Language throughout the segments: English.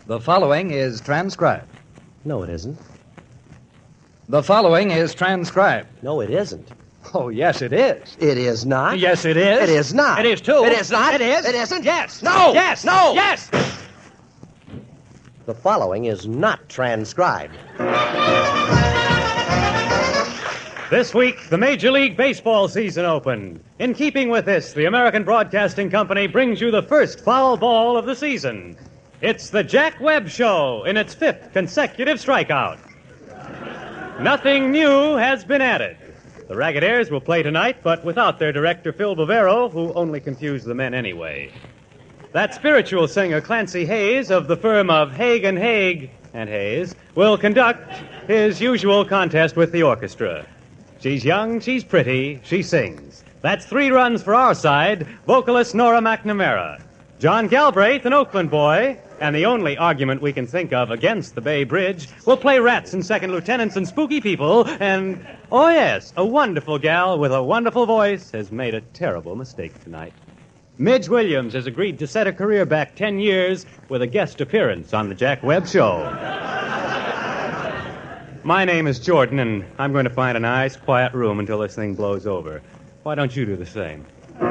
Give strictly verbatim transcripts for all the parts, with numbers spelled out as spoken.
The following is transcribed. No, it isn't. The following is transcribed. No, it isn't. Oh, yes, it is. It is not. Yes, it is. It is not. It is, too. It is not. It is. It isn't. Yes. No. Yes. No. Yes. The following is not transcribed. This week, the Major League Baseball season opened. In keeping with this, the American Broadcasting Company brings you the first foul ball of the season. It's the Jack Webb Show in its fifth consecutive strikeout. Nothing new has been added. The Ragged will play tonight, but without their director, Phil Bavero, who only confused the men anyway. That spiritual singer, Clancy Hayes, of the firm of Haig and Haig and Hayes, will conduct his usual contest with the orchestra. She's young, she's pretty, she sings. That's three runs for our side, vocalist Nora McNamara. John Galbraith, an Oakland boy, and the only argument we can think of against the Bay Bridge, will play rats and second lieutenants and spooky people, and, oh yes, a wonderful gal with a wonderful voice has made a terrible mistake tonight. Midge Williams has agreed to set her career back ten years with a guest appearance on the Jack Webb Show. My name is Jordan, and I'm going to find a nice, quiet room until this thing blows over. Why don't you do the same?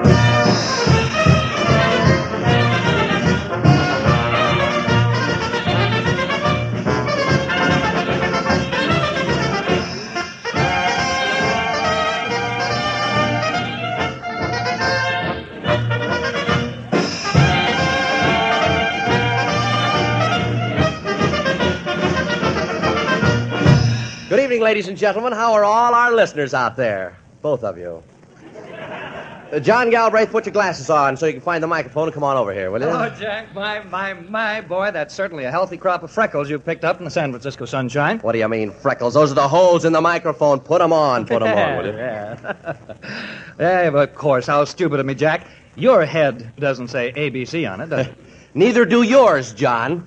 Good evening, ladies and gentlemen. How are all our listeners out there? Both of you. Uh, John Galbraith, put your glasses on so you can find the microphone and come on over here, will you? Oh, Jack, my, my, my, boy, that's certainly a healthy crop of freckles you picked up in the San Francisco sunshine. What do you mean, freckles? Those are the holes in the microphone. Put them on. Put them on, will you? Yeah. Yeah, but of course, how stupid of me, Jack. Your head doesn't say A B C on it, does it? Neither do yours, John.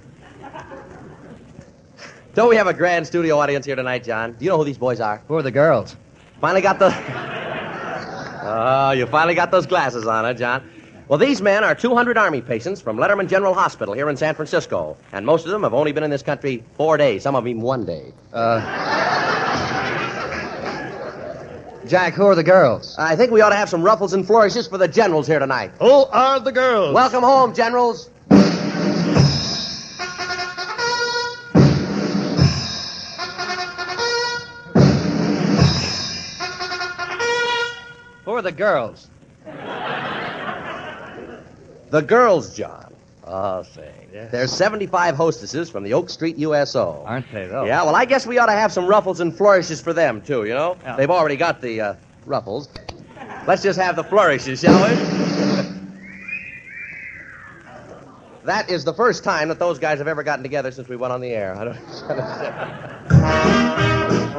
Don't we have a grand studio audience here tonight, John? Do you know who these boys are? Who are the girls? Finally got the... Oh, you finally got those glasses on, huh, John? Well, these men are two hundred Army patients from Letterman General Hospital here in San Francisco. And most of them have only been in this country four days. Some of them even one day. Uh... Jack, who are the girls? I think we ought to have some ruffles and flourishes for the generals here tonight. Who are the girls? Welcome home, generals. Who are the girls? The girls, John. Oh, say. Yeah. There's seventy-five hostesses from the Oak Street U S O. Aren't they, though? Yeah, well, I guess we ought to have some ruffles and flourishes for them, too, you know? Yeah. They've already got the uh, ruffles. Let's just have the flourishes, shall we? That is the first time that those guys have ever gotten together since we went on the air. I don't understand.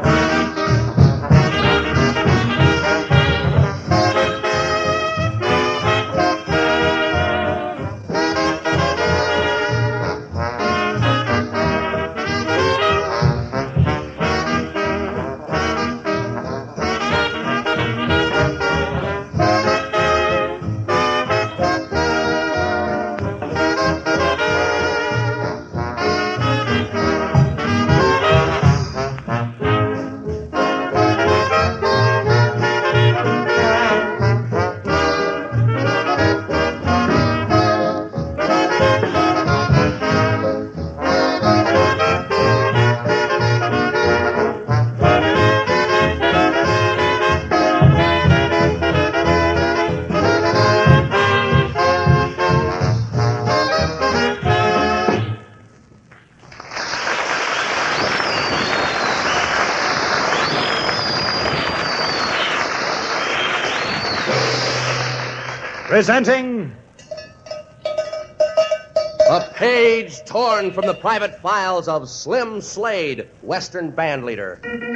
Presenting... A page torn from the private files of Slim Slade, Western band leader.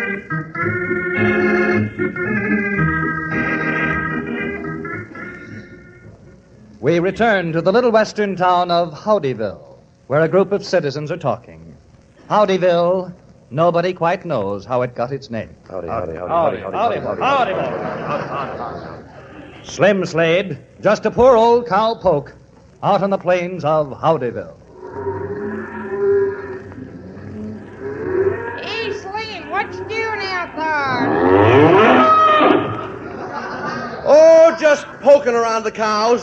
We return to the little western town of Howdyville, where a group of citizens are talking. Howdyville, nobody quite knows how it got its name. Howdy, howdy, howdy, howdy, howdy, howdy, howdy, howdy. Slim Slade, just a poor old cowpoke out on the plains of Howdyville. are. Oh, just poking around the cows.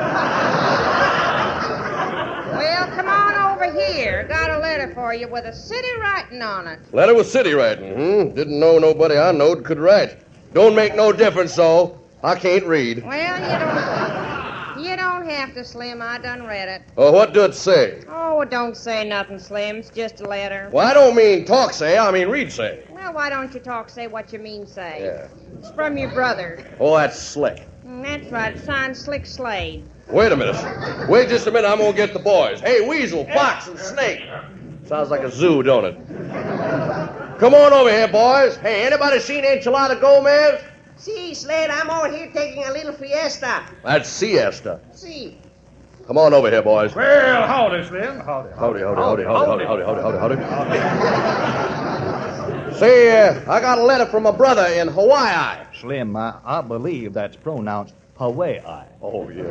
Well, come on over here. Got a letter for you with a city writing on it. Letter with city writing, hmm? Didn't know nobody I knowed could write. Don't make no difference, though. I can't read. Well, you don't... You don't have to, Slim. I done read it. Oh, what do it say? Oh, it don't say nothing, Slim. It's just a letter. Well, I don't mean talk say, I mean read say. Well, why don't you talk, say what you mean say? Yeah. It's from your brother. Oh, that's slick. Mm, that's right. It's signed Slick Slade. Wait a minute. Wait just a minute, I'm gonna get the boys. Hey, Weasel, Fox, and Snake. Sounds like a zoo, don't it? Come on over here, boys. Hey, anybody seen Enchilada Gomez? See, Slade, I'm over here taking a little fiesta. That's siesta. See. Come on over here, boys. Well, howdy, Slim. Howdy, Howdy, howdy, howdy, howdy, howdy, howdy, howdy, howdy. Say, uh, I got a letter from a brother in Hawaii. Slim, I, I believe that's pronounced Hawaii. Oh, yeah.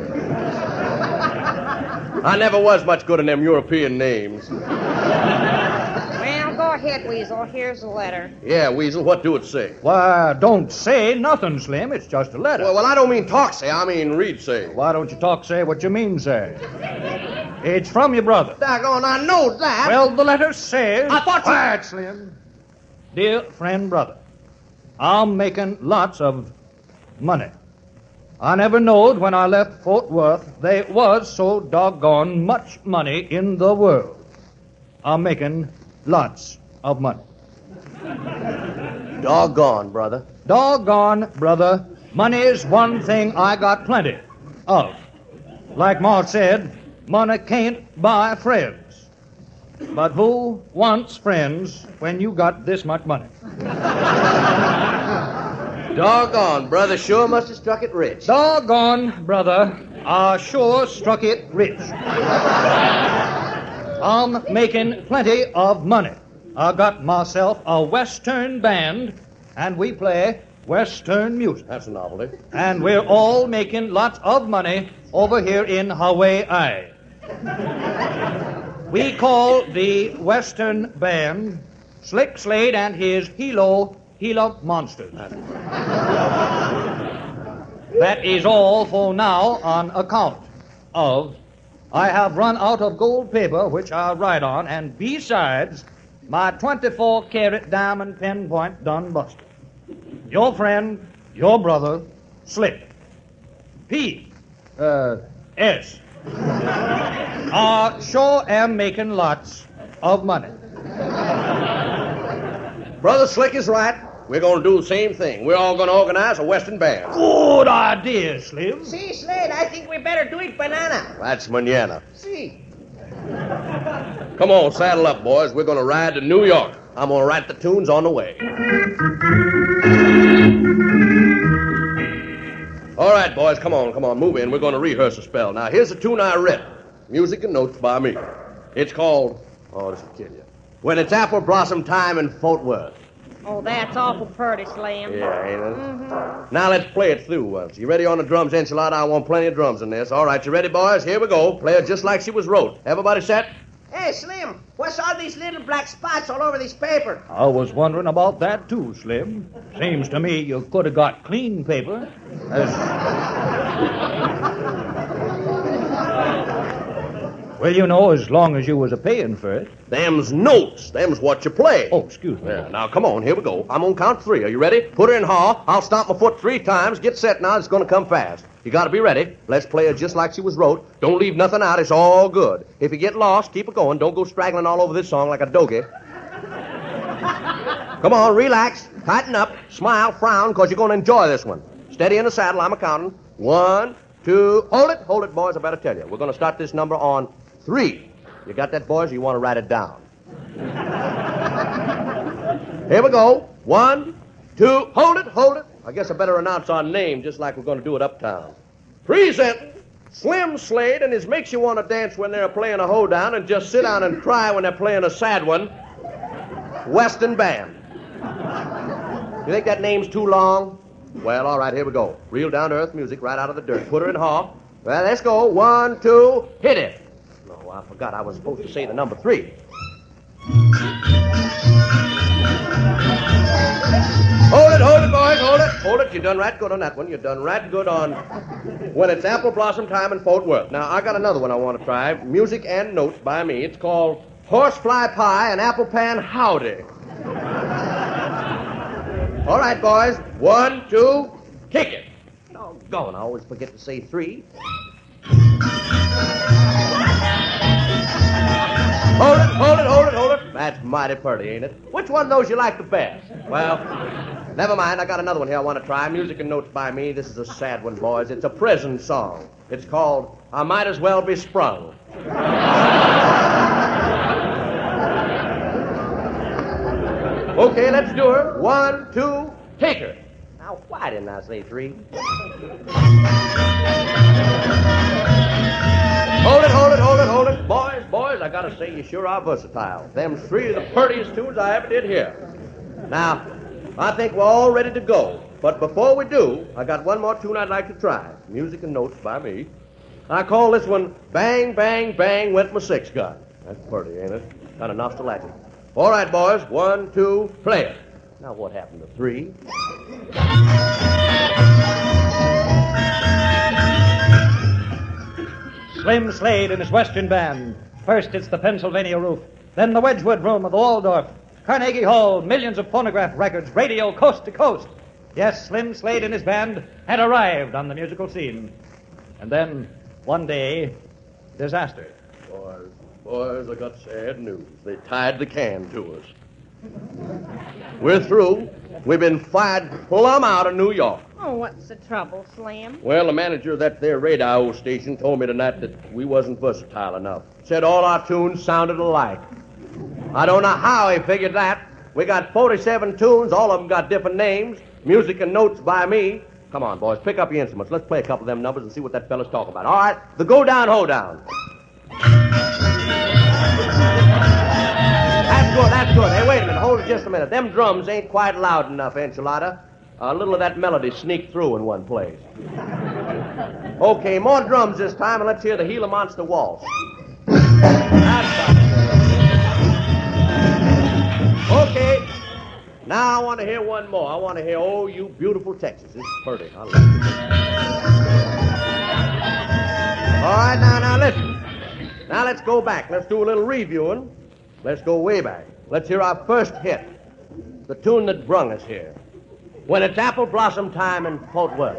I never was much good in them European names. Well, go ahead, Weasel. Here's the letter. Yeah, Weasel, what do it say? Why, don't say nothing, Slim. It's just a letter. Well, well, I don't mean talk say, I mean read say. Why don't you talk, say what you mean, say? It's from your brother. Doggone, I know that. Well, the letter says... I thought you- Quiet, Slim. Dear friend, brother, I'm making lots of money. I never knowed when I left Fort Worth there was so doggone much money in the world. I'm making lots of money. Doggone, brother. Doggone, brother, money's one thing I got plenty of. Like Ma said, money can't buy friends. But who wants friends when you got this much money? Doggone, brother sure must have struck it rich. Doggone, brother, I sure struck it rich. I'm making plenty of money. I got myself a Western band, and we play Western music. That's a novelty. And we're all making lots of money over here in Hawaii. We call the Western band Slick Slade and his Hilo Hilo Monsters. That is all for now on account of I have run out of gold paper which I'll write on, and besides, my twenty-four karat diamond pinpoint done busted. Your friend, your brother, Slick. P. Uh, S. I sure am making lots of money. Brother Slick is right. We're going to do the same thing. We're all going to organize a Western band. Good idea, Slim. See, Slade, I think we better do it banana. That's manana. See. Come on, saddle up, boys. We're going to ride to New York. I'm going to write the tunes on the way. All right, boys, come on, come on, move in. We're going to rehearse a spell. Now, here's the tune I wrote. Music and notes by me. It's called... Oh, this will kill you. When it's apple blossom time in Fort Worth. Oh, that's awful pretty, Slim. Yeah, ain't it? Mm-hmm. Now, let's play it through once. You ready on the drums, Enchilada? I want plenty of drums in this. All right, you ready, boys? Here we go. Play it just like she was wrote. Everybody set? Hey, Slim, what's all these little black spots all over this paper? I was wondering about that too, Slim. Seems to me you could have got clean paper. As... Well, you know, as long as you was a paying for it. Them's notes. Them's what you play. Oh, excuse me. Yeah, now, come on. Here we go. I'm going to count three. Are you ready? Put her in haw. I'll stomp my foot three times. Get set now. It's going to come fast. You got to be ready. Let's play it just like she was wrote. Don't leave nothing out. It's all good. If you get lost, keep it going. Don't go straggling all over this song like a dogie. Come on, relax. Tighten up. Smile, frown, because you're going to enjoy this one. Steady in the saddle. I'm a-counting. One, two. Hold it. Hold it, boys. I better tell you. We're going to start this number on three. You got that, boys, or you want to write it down? Here we go. One, two. Hold it. Hold it. I guess I better announce our name just like we're going to do it uptown. Presenting Slim Slade and his makes you want to dance when they're playing a hoedown and just sit down and cry when they're playing a sad one. Western Band. You think that name's too long? Well, all right, here we go. Real down-to-earth music right out of the dirt. Put her in haw. Well, let's go. One, two, hit it. No, I forgot I was supposed to say the number three. Hold it, hold it, boys, hold it. Hold it. You done right good on that one. You done right good on When It's Apple Blossom Time in Fort Worth. Now, I got another one I want to try. Music and notes by me. It's called Horsefly Pie and Apple Pan Howdy. All right, boys. One, two, kick it. Oh, go on. I always forget to say three. Hold it, hold it, hold it, hold it. That's mighty pretty, ain't it? Which one of those you like the best? Well, never mind. I got another one here I want to try. Music and notes by me. This is a sad one, boys. It's a prison song. It's called I Might As Well Be Sprung. Okay, let's do her. One, two, take her. Now, why didn't I say three? Hold it, hold it, hold it, hold it. Boys, boys, I gotta say you sure are versatile. Them three are the prettiest tunes I ever did hear. Now, I think we're all ready to go. But before we do, I got one more tune I'd like to try. Music and notes by me. I call this one Bang, Bang, Bang Went My Six Gun. That's pretty, ain't it? Kind of nostalgic. All right, boys. One, two, play it. Now, what happened to three? Slim Slade and his Western Band. First, it's the Pennsylvania Roof. Then the Wedgwood Room of the Waldorf. Carnegie Hall, millions of phonograph records, radio coast to coast. Yes, Slim Slade and his band had arrived on the musical scene. And then, one day, disaster. Boys, boys, I got sad news. They tied the can to us. We're through. We've been fired plumb out of New York. Oh, what's the trouble, Slim? Well, the manager of that there radio station told me tonight that we wasn't versatile enough. Said all our tunes sounded alike. I don't know how he figured that. We got forty-seven tunes. All of them got different names. Music and notes by me. Come on, boys, pick up your instruments. Let's play a couple of them numbers and see what that fella's talking about. All right, the Go Down, Ho Down. That's good, that's good. Hey, wait a minute. Hold it just a minute. Them drums ain't quite loud enough, Enchilada. A little of that melody sneaked through in one place. Okay, more drums this time, and let's hear the Gila Monster Waltz. That's okay. Now I want to hear one more. I want to hear Oh, You Beautiful Texas. This is pretty. I like it. All right, now, now, listen. Now let's go back. Let's do a little reviewing. Let's go way back. Let's hear our first hit. The tune that brung us here. When It's Apple Blossom Time in Fort Worth.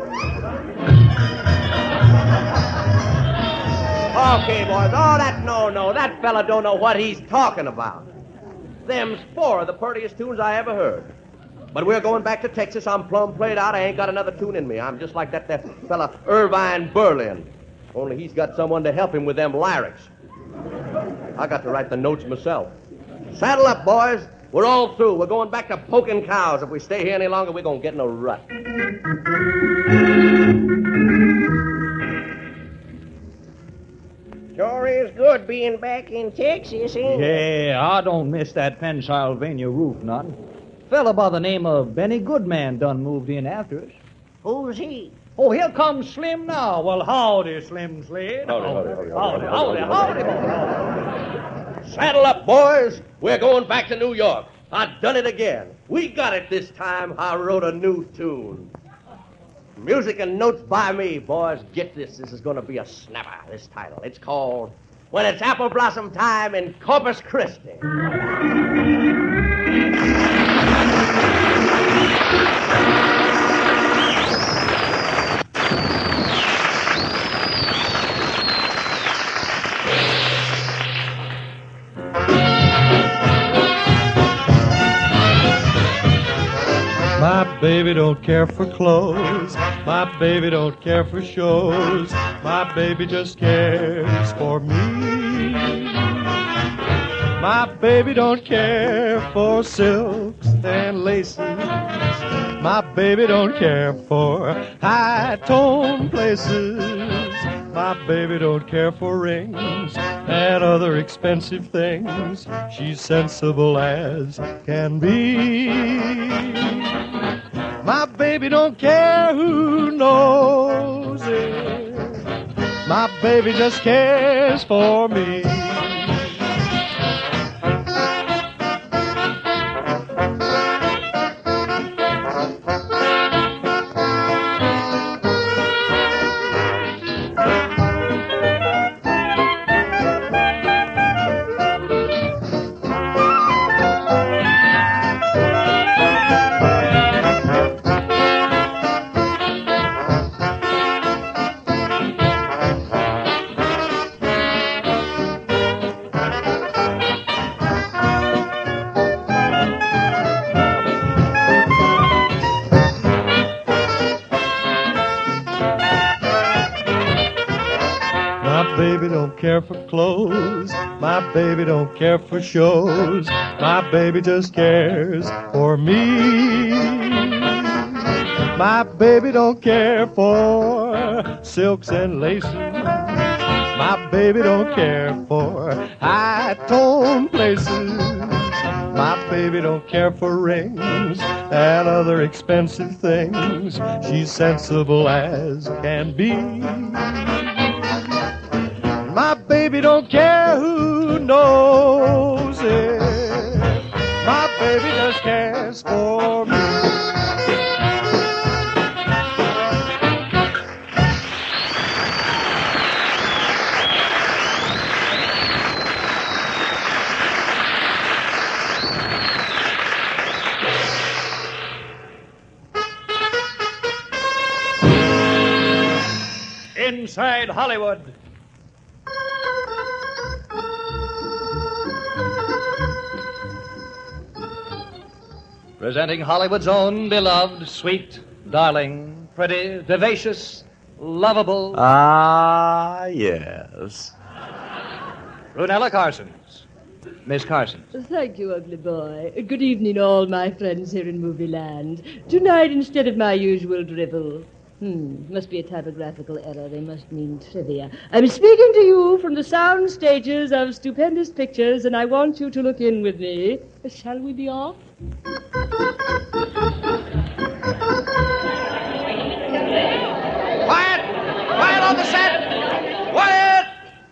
Okay, boys. Oh, that, no, no. That fella don't know what he's talking about. Them's four of the prettiest tunes I ever heard. But we're going back to Texas. I'm plumb played out. I ain't got another tune in me. I'm just like that, that fella Irvine Berlin. Only he's got someone to help him with them lyrics. I got to write the notes myself. Saddle up, boys. We're all through. We're going back to poking cows. If we stay here any longer, we're going to get in a rut. Sure is good being back in Texas, ain't it? Yeah, I don't miss that Pennsylvania roof none. Fella by the name of Benny Goodman done moved in after us. Who's he? Oh, here comes Slim now. Well, howdy, Slim Slade. Howdy, howdy, howdy, howdy, howdy, howdy, howdy. Saddle up, boys. We're going back to New York. I done it again. We got it this time. I wrote a new tune. Music and notes by me, boys. Get this. This is going to be a snapper, this title. It's called When It's Apple Blossom Time in Corpus Christi. My baby don't care for clothes. My baby don't care for shows. My baby just cares for me. My baby don't care for silks and laces. My baby don't care for high-tone places. My baby don't care for rings and other expensive things. She's sensible as can be. My baby don't care who knows it. My baby just cares for me. care for clothes. My baby don't care for shows. My baby just cares for me. My baby don't care for silks and laces. My baby don't care for high-tone places. My baby don't care for rings and other expensive things. She's sensible as can be. My baby don't care who knows it. My baby just cares for me. Inside Hollywood. Presenting Hollywood's own beloved, sweet, darling, pretty, vivacious, lovable... Ah, yes. Brunella Carsons. Miss Carson. Thank you, ugly boy. Good evening, all my friends here in Movie Land. Tonight, instead of my usual drivel... Hmm, must be a typographical error. They must mean trivia. I'm speaking to you from the sound stages of Stupendous Pictures, and I want you to look in with me. Shall we be off? Quiet! Quiet on the set! Quiet!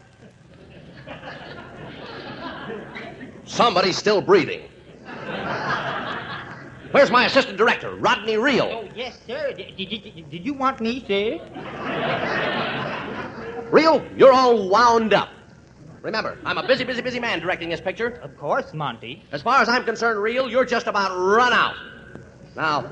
Somebody's still breathing. Where's my assistant director, Rodney Reel? Oh, yes, sir. Did, did, did you want me, sir? Reel, you're all wound up. Remember, I'm a busy, busy, busy man directing this picture. Of course, Monty. As far as I'm concerned, Reel, you're just about run out. Now...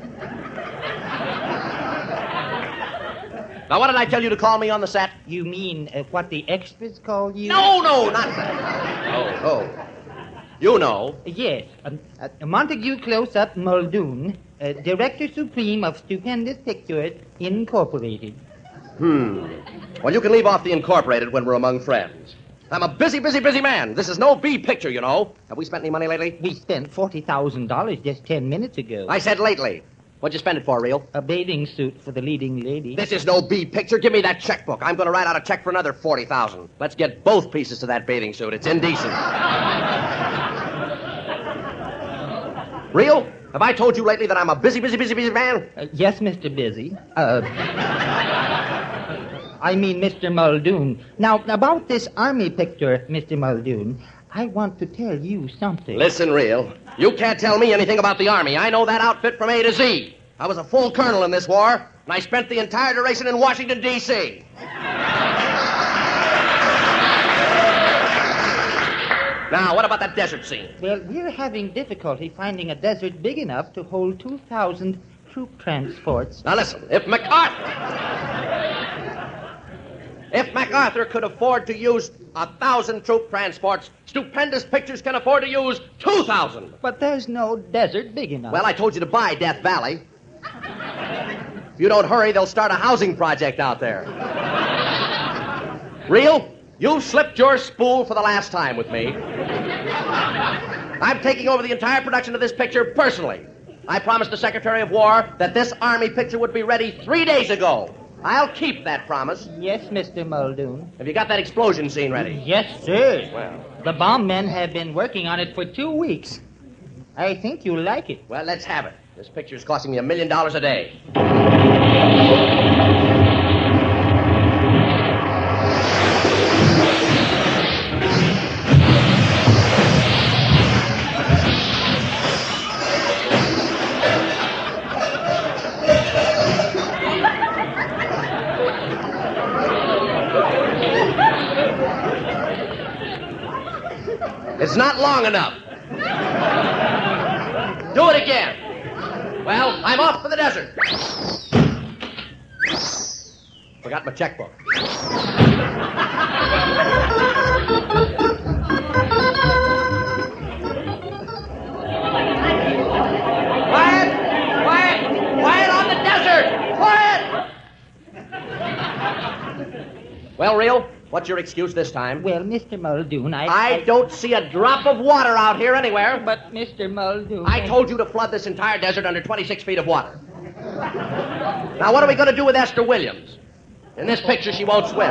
Now, what did I tell you to call me on the set? You mean uh, what the extras call you? No, no, not that. Oh, oh. You know. Yes. Um, uh, Montague Close-Up Muldoon, uh, Director Supreme of Stupendous Pictures, Incorporated. Hmm. Well, you can leave off the incorporated when we're among friends. I'm a busy, busy, busy man. This is no B picture, you know. Have we spent any money lately? We spent forty thousand dollars just ten minutes ago. I said lately. What'd you spend it for, Reel? A bathing suit for the leading lady. This is no B picture. Give me that checkbook. I'm going to write out a check for another forty thousand dollars. Let's get both pieces to that bathing suit. It's indecent. Reel, have I told you lately that I'm a busy, busy, busy, busy man? Uh, yes, Mister Busy. Uh, I mean Mister Muldoon. Now, about this army picture, Mister Muldoon, I want to tell you something. Listen, Reel, you can't tell me anything about the Army. I know that outfit from A to Z. I was a full colonel in this war, and I spent the entire duration in Washington, D C Now, what about that desert scene? Well, we're having difficulty finding a desert big enough to hold two thousand troop transports. Now, listen, if MacArthur... If MacArthur could afford to use a thousand troop transports, Stupendous Pictures can afford to use two thousand. But there's no desert big enough. Well, I told you to buy Death Valley. If you don't hurry, they'll start a housing project out there. Reel, you've slipped your spool for the last time with me. I'm taking over the entire production of this picture personally. I promised the Secretary of War that this Army picture would be ready three days ago. I'll keep that promise. Yes, Mister Muldoon. Have you got that explosion scene ready? Yes, sir. Well. The bomb men have been working on it for two weeks. I think you'll like it. Well, let's have it. This picture's costing me a million dollars a day. It's not long enough. Do it again. Well, I'm off for the desert. Forgot my checkbook. Quiet! Quiet! Quiet on the desert! Quiet! Well, Reel, what What's your excuse this time? Well, Mister Muldoon, I... I don't see a drop of water out here anywhere. But, Mister Muldoon... I told you to flood this entire desert under twenty-six feet of water. Now, what are we going to do with Esther Williams? In this picture, she won't swim.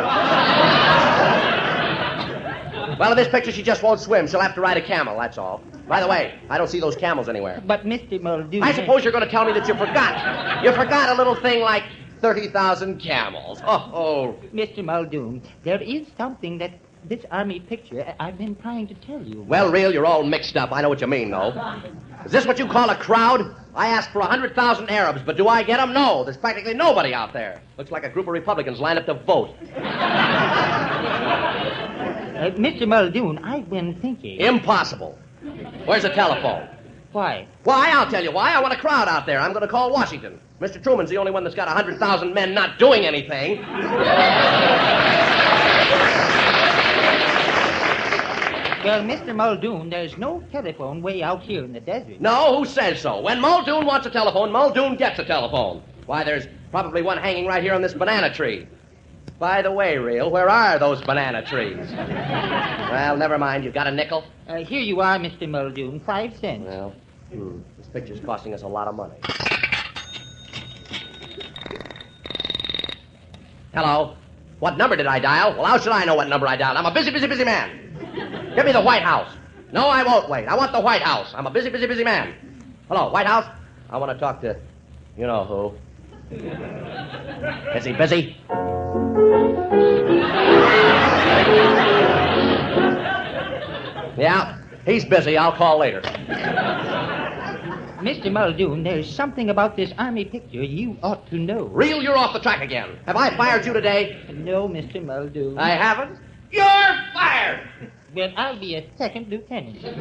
Well, in this picture, she just won't swim. She'll have to ride a camel, that's all. By the way, I don't see those camels anywhere. But, Mister Muldoon... I suppose you're going to tell me that you forgot. You forgot a little thing like thirty thousand camels. Oh, oh. Mister Muldoon, there is something that this army picture I've been trying to tell you. Well, Real, you're all mixed up. I know what you mean, though. Is this what you call a crowd? I asked for one hundred thousand Arabs, but do I get them? No, there's practically nobody out there. Looks like a group of Republicans lined up to vote. Uh, Mister Muldoon, I've been thinking... Impossible. Where's the telephone? Why? Why? I'll tell you why. I want a crowd out there. I'm going to call Washington. Mister Truman's the only one that's got one hundred thousand men not doing anything. Well, Mister Muldoon, there's no telephone way out here in the desert. No, who says so? When Muldoon wants a telephone, Muldoon gets a telephone. Why, there's probably one hanging right here on this banana tree. By the way, Real, where are those banana trees? Well, never mind. You got a nickel? Uh, here you are, Mister Muldoon. Five cents. Well, hmm, this picture's costing us a lot of money. Hello? What number did I dial? Well, how should I know what number I dialed? I'm a busy, busy, busy man. Give me the White House. No, I won't wait. I want the White House. I'm a busy, busy, busy man. Hello, White House? I want to talk to you know who. Is he busy? Yeah, he's busy. I'll call later. Mister Muldoon, there's something about this army picture you ought to know. Real, you're off the track again. Have I fired you today? No, Mister Muldoon. I haven't? You're fired! Well, I'll be a second lieutenant. All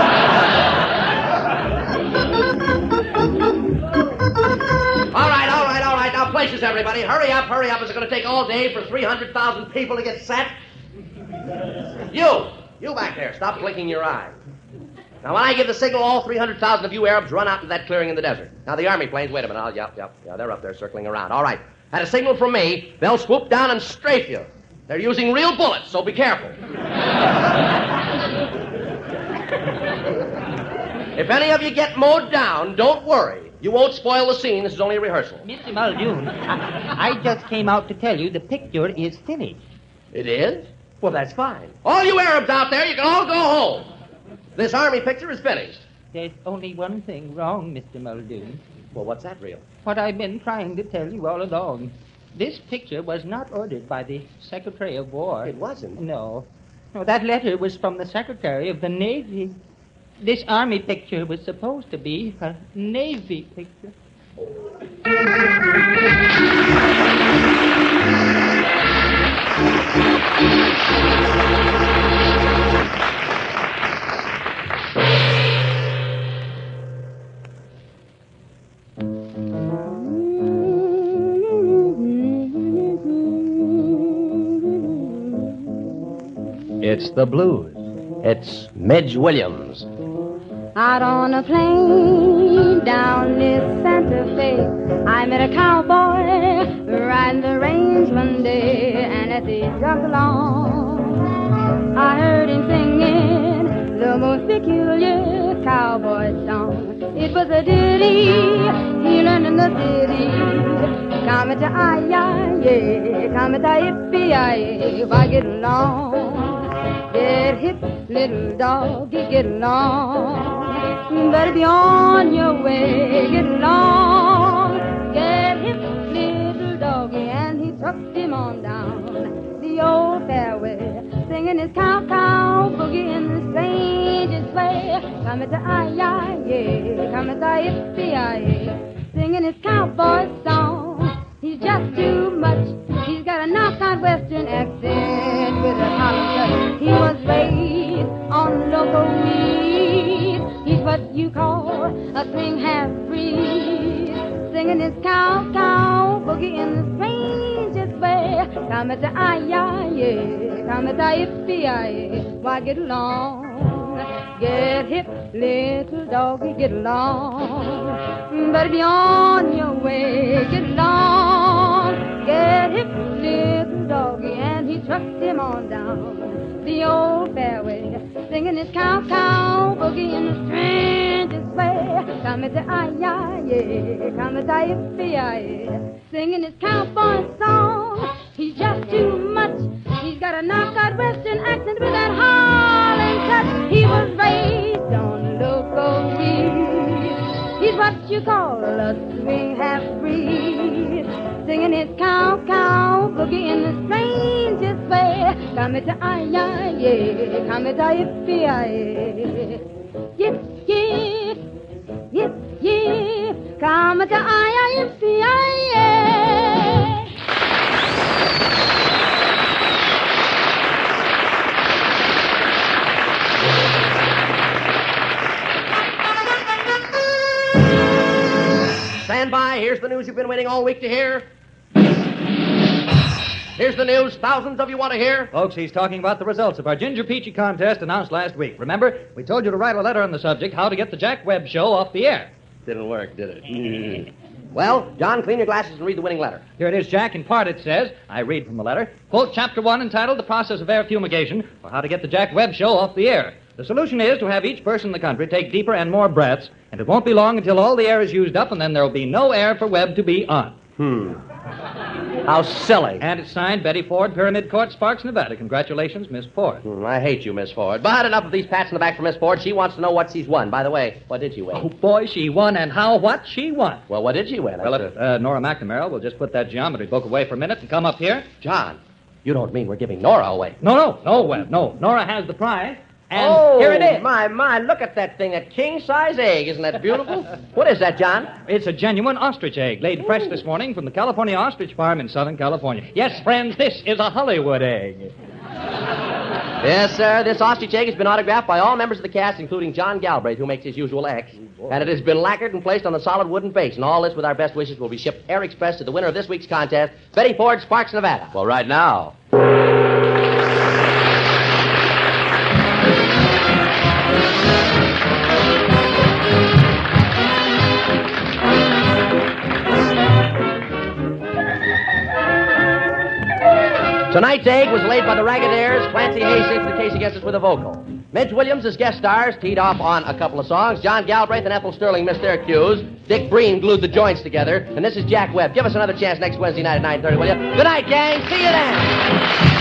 right, all right, all right. Now, places, everybody. Hurry up, hurry up. It's going to take all day for three hundred thousand people to get set. You, you back there, stop blinking your eye. Now, when I give the signal, all three hundred thousand of you Arabs run out to that clearing in the desert. Now, the army planes, wait a minute. I'll, yep, yep, yeah, they're up there circling around. All right. At a signal from me, they'll swoop down and strafe you. They're using real bullets, so be careful. If any of you get mowed down, don't worry. You won't spoil the scene. This is only a rehearsal. Mister Muldoon, I, I just came out to tell you the picture is finished. It is? Well, that's fine. All you Arabs out there, you can all go home. This army picture is finished. There's only one thing wrong, Mister Muldoon. Well, what's that, Real? What I've been trying to tell you all along. This picture was not ordered by the Secretary of War. It wasn't? No. No, that letter was from the Secretary of the Navy. This army picture was supposed to be a Navy picture. It's the blues. It's Midge Williams. Out on a plane down near Santa Fe, I met a cowboy riding the range one day, and as he jogged along, I heard him singing the most peculiar cowboy song. It was a ditty he learned in the city. Come to I-I-Y, come to I-I-Y, why get along? Get hip, little doggy, get along. Better be on your way, get along. Get hip, little doggy, and he took him on down the old fairway, singing his cow-cow boogie in the strangest way. Come to I-I-Y, come to I-I-Y, singing his cowboy song. He's just too much. He's got a knockout western accent with a hollow touch. He was raised on local weed. He's what you call a swing half-breed, singing his cow-cow boogie in the strangest way. Come at the I-I-Y, come at the I-I-Y, why get along? Get hip, little doggy, get along. Better be on your way, get along. Get hip, little doggy, and he trucked him on down the old fairway, singing his cow-cow boogie in the strangest way. Come at the ay-yi, yeah, come at the yippee-yi, singing his cowboy song. He's just too much. He's got a knockout western accent with that Harlem touch. He was raised on local weed. He's what you call a swing half-breed, singing his cow-cow boogie in the strangest way. Come at the ay-yi, yeah, come at the yippee-yi, yip, yip, yip, yip, come at the ay-yi, yippee-yi, yeah. Stand by. Here's the news you've been waiting all week to hear. Here's the news thousands of you want to hear. Folks, he's talking about the results of our Ginger Peachy contest announced last week. Remember, we told you to write a letter on the subject, how to get the Jack Webb Show off the air. Didn't work, did it? Well, John, clean your glasses and read the winning letter. Here it is, Jack. In part, it says, I read from the letter, quote, Chapter one entitled The Process of Air Fumigation, or How to Get the Jack Webb Show Off the Air. The solution is to have each person in the country take deeper and more breaths, and it won't be long until all the air is used up, and then there will be no air for Webb to be on. Hmm. How silly. And it's signed Betty Ford, Pyramid Court, Sparks, Nevada. Congratulations, Miss Ford. Hmm, I hate you, Miss Ford. But enough of these pats in the back for Miss Ford. She wants to know what she's won. By the way, what did she win? Oh, boy, she won, and how what she won. Well, what did she win? Well, if uh, Nora McNamara will just put that geometry book away for a minute and come up here. John, you don't mean we're giving Nora away. No, no, no, Webb, no. Nora has the prize. And oh, here it is. my, my, look at that thing, a king-size egg. Isn't that beautiful? What is that, John? It's a genuine ostrich egg, laid fresh this morning from the California Ostrich Farm in Southern California. Yes, friends, this is a Hollywood egg. Yes, sir, this ostrich egg has been autographed by all members of the cast, including John Galbraith, who makes his usual X. And it has been lacquered and placed on the solid wooden base. And all this, with our best wishes, will be shipped Air Express to the winner of this week's contest, Betty Ford, Sparks, Nevada. Well, right now... Tonight's egg was laid by the Ragged Clancy Hayes into the case against us with a vocal. Midge Williams as guest stars, teed off on a couple of songs. John Galbraith and Ethel Sterling missed their cues. Dick Breen glued the joints together. And this is Jack Webb. Give us another chance next Wednesday night at nine thirty, will you? Good night, gang. See you then.